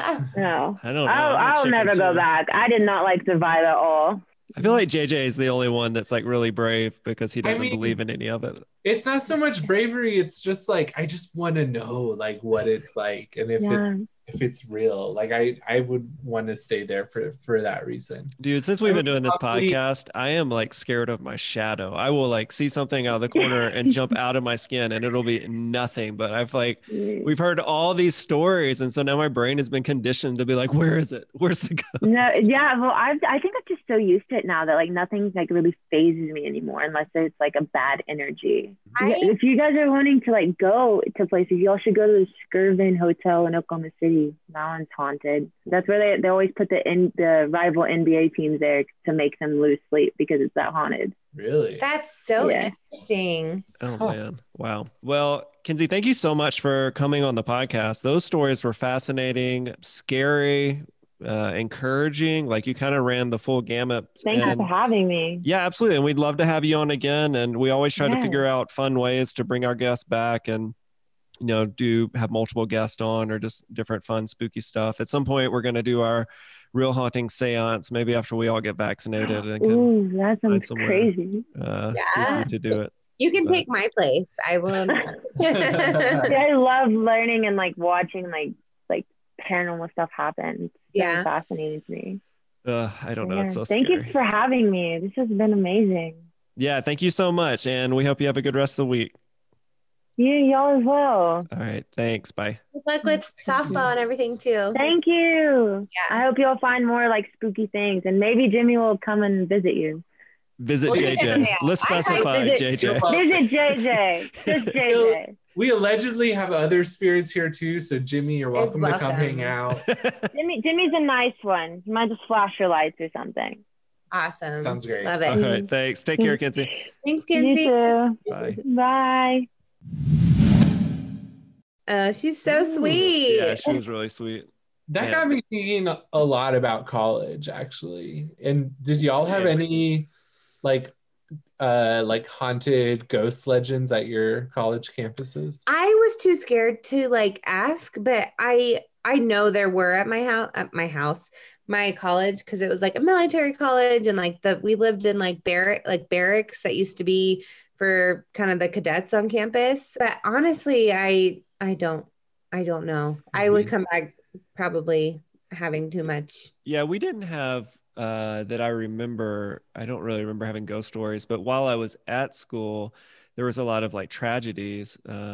Speaker 4: No,
Speaker 1: I don't know.
Speaker 4: I'll never go back. I did not like the vibe at all.
Speaker 1: I feel like JJ is the only one that's like really brave because he doesn't believe in any of it.
Speaker 2: It's not so much bravery. It's just like, I just want to know like what it's like. And if it's real, like I would want to stay there for that reason.
Speaker 1: Dude, since we've been doing this podcast, I am like scared of my shadow. I will like see something out of the corner and jump out of my skin, and it'll be nothing. But we've heard all these stories, and so now my brain has been conditioned to be like, where is it? Where's the ghost?
Speaker 4: No, yeah, well, I think I'm just so used to it now that like nothing like really phases me anymore, unless it's like a bad energy. If you guys are wanting to like go to places, y'all should go to the Skirvin Hotel in Oklahoma City. That one's haunted. That's where they always put the rival NBA teams there to make them lose sleep, because it's that haunted.
Speaker 2: Really?
Speaker 3: That's so interesting.
Speaker 1: Oh man. Wow. Well, Kenzie, thank you so much for coming on the podcast. Those stories were fascinating, scary, encouraging. Like you kind of ran the full gamut.
Speaker 4: Thank you for having me.
Speaker 1: Yeah, absolutely. And we'd love to have you on again. And we always try to figure out fun ways to bring our guests back and, you know, do have multiple guests on, or just different fun, spooky stuff. At some point, we're going to do our real haunting seance, maybe after we all get vaccinated. And
Speaker 4: ooh, that sounds crazy.
Speaker 1: Spooky to do it.
Speaker 3: You can take my place. I will.
Speaker 4: I love learning and like watching like paranormal stuff happen. It's so fascinating to me.
Speaker 1: I don't know. It's so
Speaker 4: Thank
Speaker 1: scary.
Speaker 4: you for having me. This has been amazing.
Speaker 1: Yeah, thank you so much. And we hope you have a good rest of the week.
Speaker 4: Yeah, y'all as well.
Speaker 1: All right. Thanks. Bye.
Speaker 3: Good luck with softball and everything too.
Speaker 4: Thank you.
Speaker 3: Yeah.
Speaker 4: I hope you'll find more like spooky things, and maybe Jimmy will come and visit you.
Speaker 1: Visit JJ. Let's specify JJ.
Speaker 4: Visit JJ. Just JJ.
Speaker 2: We allegedly have other spirits here too, so Jimmy, you're welcome to come hang out.
Speaker 4: Jimmy's a nice one. You might just flash your lights or something.
Speaker 3: Awesome.
Speaker 2: Sounds great.
Speaker 3: Love it.
Speaker 1: All right. Thanks. Take care, Kenzie.
Speaker 3: Thanks, Kenzie.
Speaker 4: You too.
Speaker 1: Bye.
Speaker 4: Bye.
Speaker 3: She's so sweet.
Speaker 1: Yeah, she was really sweet.
Speaker 2: That got me thinking a lot about college, actually. And did y'all have any like haunted ghost legends at your college campuses?
Speaker 3: I was too scared to like ask, but I know there were at my college, because it was like a military college, and like we lived in like barracks that used to be for kind of the cadets on campus. But honestly, I don't know. I would come back probably having too much.
Speaker 1: Yeah, we didn't have that I remember. I don't really remember having ghost stories, but while I was at school, there was a lot of like tragedies.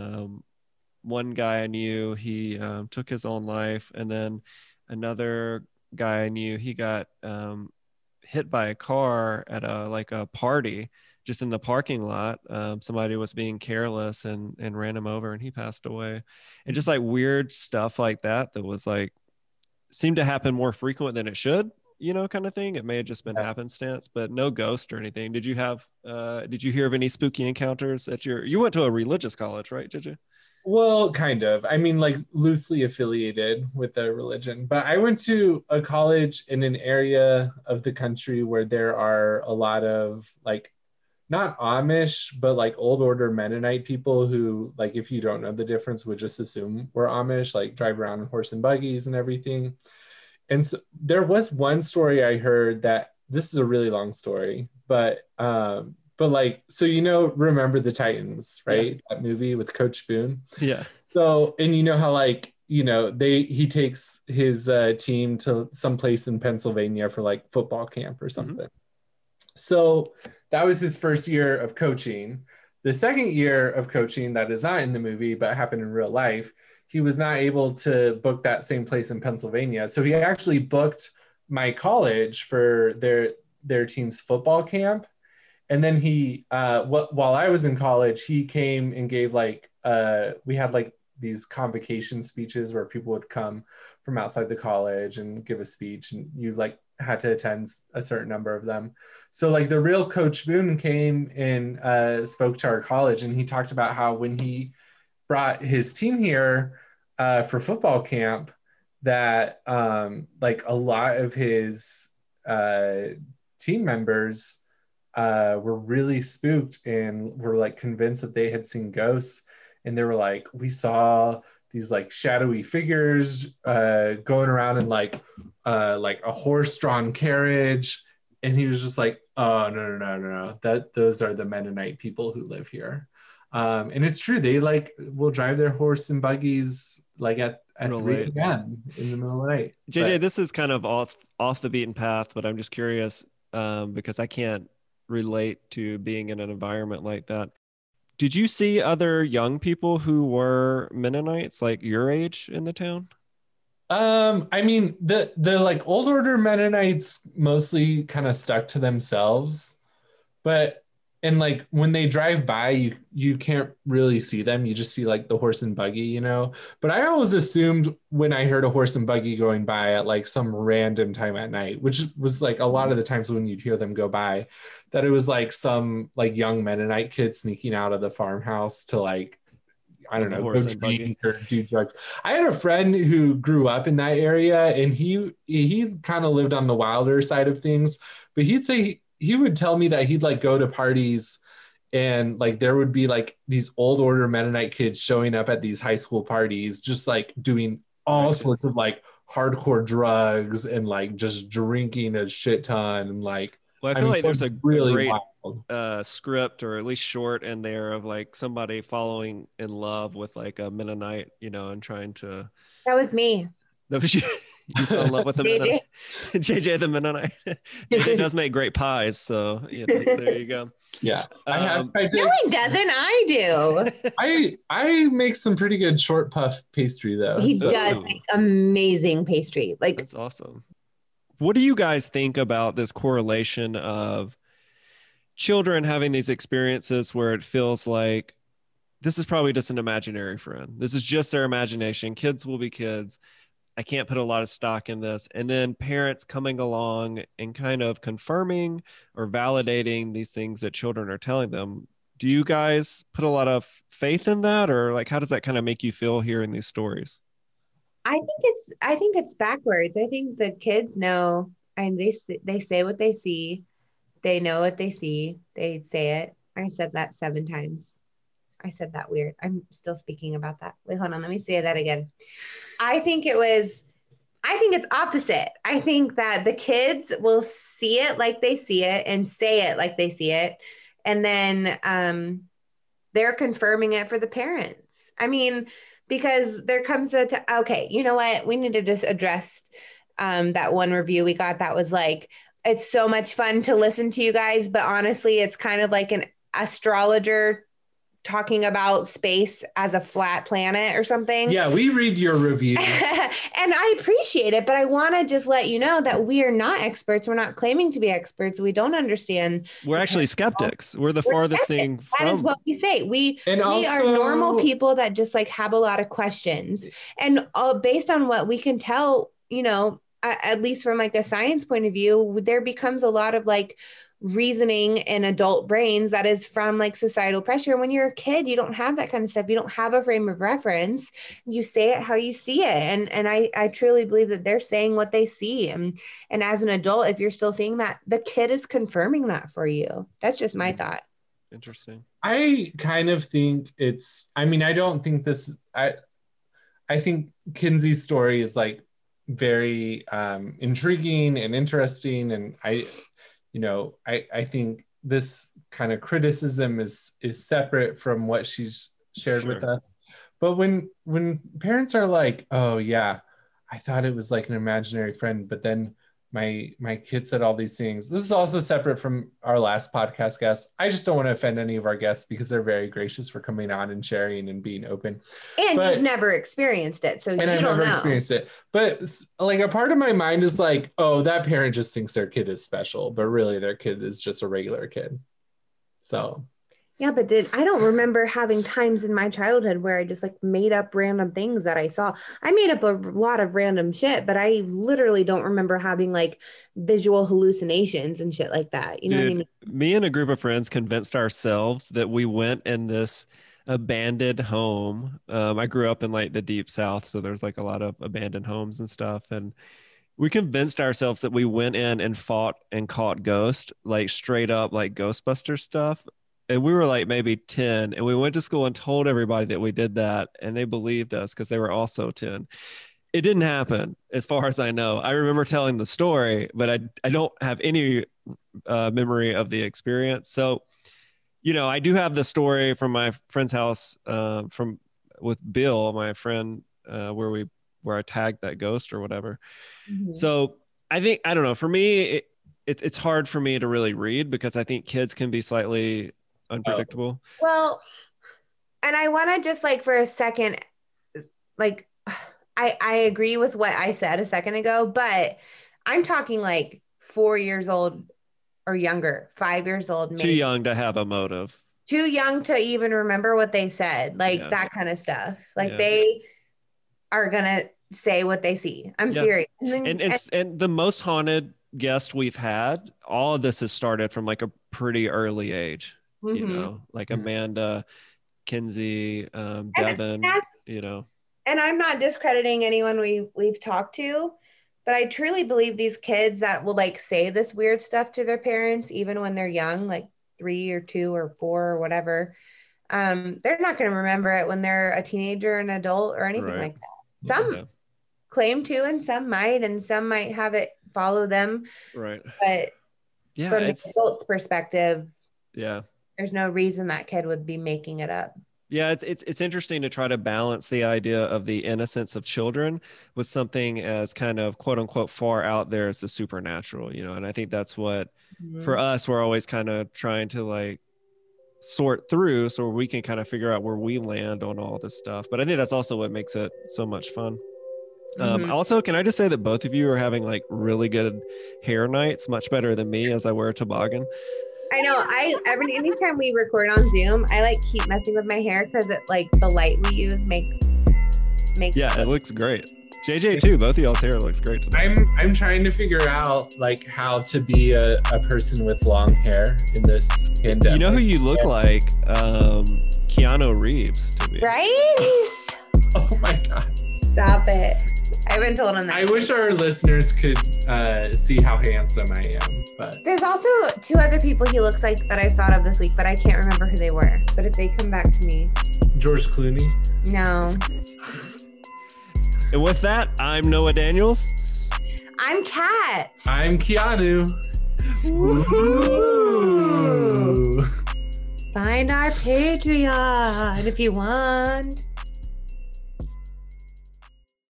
Speaker 1: One guy I knew, he took his own life, and then another guy I knew, he got hit by a car at a party just in the parking lot. Somebody was being careless and ran him over, and he passed away. And just like weird stuff like that was like seemed to happen more frequent than it should, kind of thing. It may have just been happenstance, but no ghost or anything. Did you hear of any spooky encounters at you went to a religious college, right? Did you?
Speaker 2: Well, kind of. I mean, like loosely affiliated with a religion, but I went to a college in an area of the country where there are a lot of like, not Amish, but like old order Mennonite people who, like, if you don't know the difference, would just assume we're Amish, like drive around in horse and buggies and everything. And so there was one story I heard that this is a really long story, but like, so, Remember the Titans, right? Yeah. That movie with Coach Boone.
Speaker 1: Yeah.
Speaker 2: So, and you know how like, he takes his team to some place in Pennsylvania for like football camp or something. Mm-hmm. So that was his first year of coaching. The second year of coaching that is not in the movie, but happened in real life, he was not able to book that same place in Pennsylvania. So he actually booked my college for their team's football camp. And then he, while I was in college, he came and gave like, we had like these convocation speeches where people would come from outside the college and give a speech, and you like had to attend a certain number of them. So like the real Coach Boone came and spoke to our college, and he talked about how when he brought his team here for football camp, that like a lot of his team members were really spooked and were like convinced that they had seen ghosts. And they were like, we saw these like shadowy figures going around in like a horse-drawn carriage. And he was just like, oh, no. Those are the Mennonite people who live here. And it's true. They like will drive their horse and buggies like at 3 a.m. in the middle of the night.
Speaker 1: JJ, this is kind of off the beaten path, but I'm just curious because I can't relate to being in an environment like that. Did you see other young people who were Mennonites like your age in the town?
Speaker 2: I mean, the like old order Mennonites mostly kind of stuck to themselves, and like when they drive by, you can't really see them. You just see like the horse and buggy, But I always assumed when I heard a horse and buggy going by at like some random time at night, which was like a lot of the times when you'd hear them go by, that it was like some like young Mennonite kid sneaking out of the farmhouse to like, I don't know, go drink or do drugs. I had a friend who grew up in that area, and he kind of lived on the wilder side of things, but he'd say he would tell me that he'd like go to parties and like there would be like these old order Mennonite kids showing up at these high school parties, just like doing all sorts of like hardcore drugs and like just drinking a shit ton. And like,
Speaker 1: well, I feel like there's a really great script, or at least short in there, of like somebody falling in love with like a Mennonite, and trying to.
Speaker 3: That was me.
Speaker 1: That was you. You fell in love with the Mennonite. JJ the Mennonite. JJ does make great pies, so there you go.
Speaker 2: Yeah,
Speaker 3: no, he doesn't. I do.
Speaker 2: I make some pretty good short puff pastry though.
Speaker 3: He does make amazing pastry. Like,
Speaker 1: that's awesome. What do you guys think about this correlation of children having these experiences where it feels like this is probably just an imaginary friend? This is just their imagination. Kids will be kids. I can't put a lot of stock in this. And then parents coming along and kind of confirming or validating these things that children are telling them. Do you guys put a lot of faith in that? Or like, how does that kind of make you feel hearing these stories?
Speaker 3: I think it's backwards. I think the kids know, and they say what they see. They know what they see. They say it. I said that 7 times. I said that weird. I'm still speaking about that. Wait, hold on. Let me say that again. I think it's opposite. I think that the kids will see it like they see it and say it like they see it. And then they're confirming it for the parents. I mean, because there comes okay, you know what? We need to just address that one review we got that was like, it's so much fun to listen to you guys, but honestly, it's kind of like an astrologer talking about space as a flat planet or something.
Speaker 2: Yeah, we read your reviews.
Speaker 3: And I appreciate it, but I want to just let you know that we are not experts. We're not claiming to be experts. We don't understand.
Speaker 1: We're actually skeptics. We're the farthest thing from.
Speaker 3: That is what we say. We
Speaker 2: also,
Speaker 3: are normal people that just like have a lot of questions. And based on what we can tell, you know, at least from like a science point of view, there becomes a lot of like reasoning in adult brains that is from like societal pressure. When you're a kid, you don't have that kind of stuff. You don't have a frame of reference. You say it how you see it. And I truly believe that they're saying what they see. And as an adult, if you're still seeing that, the kid is confirming that for you. That's just my thought.
Speaker 1: Interesting.
Speaker 2: I kind of think I don't think this, I think Kinsey's story is like very intriguing and interesting. And I think this kind of criticism is separate from what she's shared with us. But when parents are like, oh yeah, I thought it was like an imaginary friend, but then my kid said all these things. This is also separate from our last podcast guest. I just don't want to offend any of our guests because they're very gracious for coming on and sharing and being open.
Speaker 3: And you've never experienced it, so you don't know. And I've never experienced
Speaker 2: it. But like a part of my mind is like, oh, that parent just thinks their kid is special, but really their kid is just a regular kid. So.
Speaker 3: Yeah, but I don't remember having times in my childhood where I just like made up random things that I saw. I made up a lot of random shit, but I literally don't remember having like visual hallucinations and shit like that. You know what I mean?
Speaker 1: Me and a group of friends convinced ourselves that we went in this abandoned home. I grew up in like the deep South, so there's like a lot of abandoned homes and stuff. And we convinced ourselves that we went in and fought and caught ghosts, like straight up like Ghostbuster stuff. And we were like maybe 10, and we went to school and told everybody that we did that, and they believed us because they were also 10. It didn't happen as far as I know. I remember telling the story, but I don't have any memory of the experience. So, you know, I do have the story from my friend's house with Bill, my friend, where I tagged that ghost or whatever. Mm-hmm. So I don't know, for me, it's hard for me to really read because I think kids can be slightly unpredictable.
Speaker 3: Well, and I want to just like for a second, like I agree with what I said a second ago, but I'm talking like 4 years old or younger, 5 years old, maybe.
Speaker 1: Too young to have a motive.
Speaker 3: Too young to even remember what they said, like that kind of stuff. Like they are gonna say what they see. I'm serious.
Speaker 1: And the most haunted guest we've had, all of this has started from like a pretty early age. Mm-hmm. You know, like Amanda, Kinsey, Devin, you know.
Speaker 3: And I'm not discrediting anyone we've talked to, but I truly believe these kids that will like say this weird stuff to their parents, even when they're young, like 3 or 2 or 4 or whatever, they're not going to remember it when they're a teenager, an adult, or anything like that. Some claim to, and some might have it follow them.
Speaker 1: Right.
Speaker 3: But from the adult perspective, there's no reason that kid would be making it up.
Speaker 1: Yeah, it's interesting to try to balance the idea of the innocence of children with something as kind of quote unquote far out there as the supernatural, you know. And I think that's what for us, we're always kind of trying to like sort through so we can kind of figure out where we land on all this stuff. But I think that's also what makes it so much fun. Also, can I just say that both of you are having like really good hair nights, much better than me as I wear a toboggan.
Speaker 3: I know. Anytime we record on Zoom, I like keep messing with my hair because it like the light we use makes.
Speaker 1: Yeah, it looks great. JJ too. Both of y'all's hair looks great today.
Speaker 2: I'm trying to figure out like how to be a person with long hair in this pandemic.
Speaker 1: You know who you look like? Keanu Reeves to be.
Speaker 3: Right?
Speaker 2: Oh my God.
Speaker 3: Stop it. I haven't told him that.
Speaker 2: I wish our listeners could see how handsome I am. But
Speaker 3: there's also 2 other people he looks like that I thought of this week, but I can't remember who they were. But if they come back to me.
Speaker 2: George Clooney?
Speaker 3: No.
Speaker 1: And with that, I'm Noah Daniels.
Speaker 3: I'm Kat.
Speaker 2: I'm Keanu.
Speaker 3: Woo-hoo. Find our Patreon if you want.